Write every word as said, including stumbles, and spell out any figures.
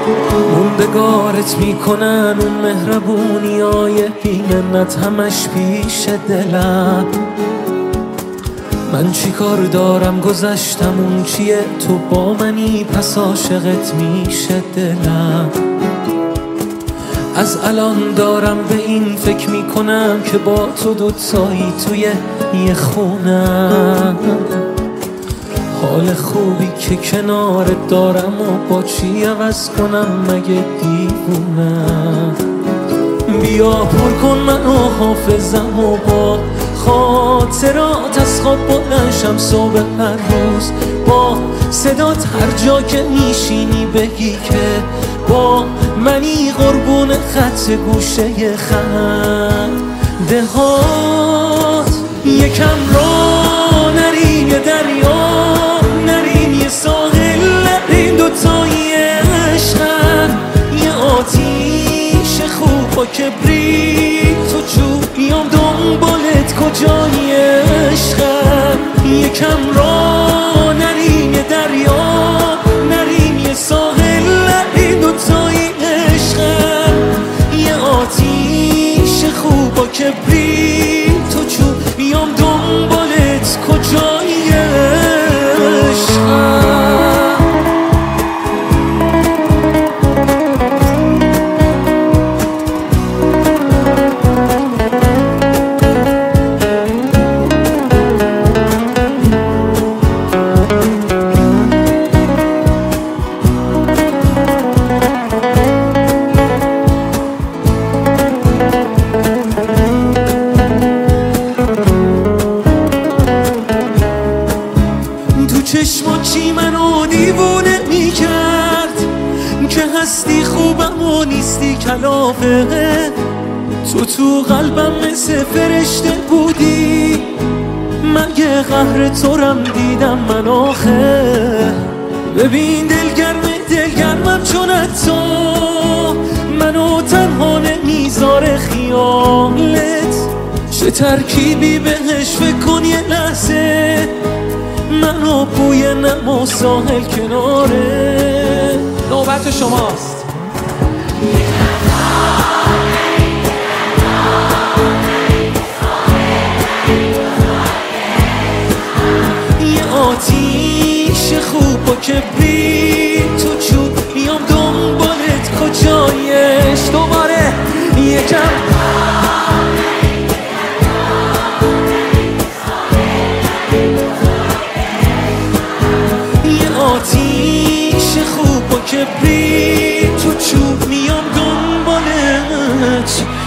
موندگارت میکنن اون مهربونی های بی منت همش پیش دلم. من چی کار دارم گذشتم اون چیه، تو با منی پس عاشقت میشه دلم. از الان دارم به این فکر میکنم که با تو دوتایی توی یه خونم. حال خوبی که کنارت دارم و با چی عوض کنم مگه دیوونم. بیا پر کن منو حافظم و با خاطرات از خواب بلنشم صبح هر روز. با صدات هر جا که میشینی بگی که با منی قربون خط گوشه خنده هات. یکم را نریم یه دریا نریم یه ساحل نریم دوتایی عشقن. یه آتیش خوب با کبریت تو چوب بیام دنبالت کجایی عشقن. یکم را نریم یه دریا نریم یه ساحل نریم دوتایی عشقن. یه آتیش خوب با کبریت تو چوب بیام دنبالت کجایی عشقن. چشما چی منو دیوونه میکرد که هستی خوبم و نیستی کلافه. تو تو قلبم مثل فرشته بودی مگه قهر تورم دیدم من آخه. ببین دلگرم دلگرمم چون حتی منو تنها نمیذاره خیالت. چه ترکیبی بهش فکر کن یه لحظه منو بوی نم و ساحل کناره. نوبت شماست. یه آتیش خوب با کبریت تو چوب بیام دنبالت کجایش. دوباره یکم آتیش خوب با کبریت تو چوب میام دنبالت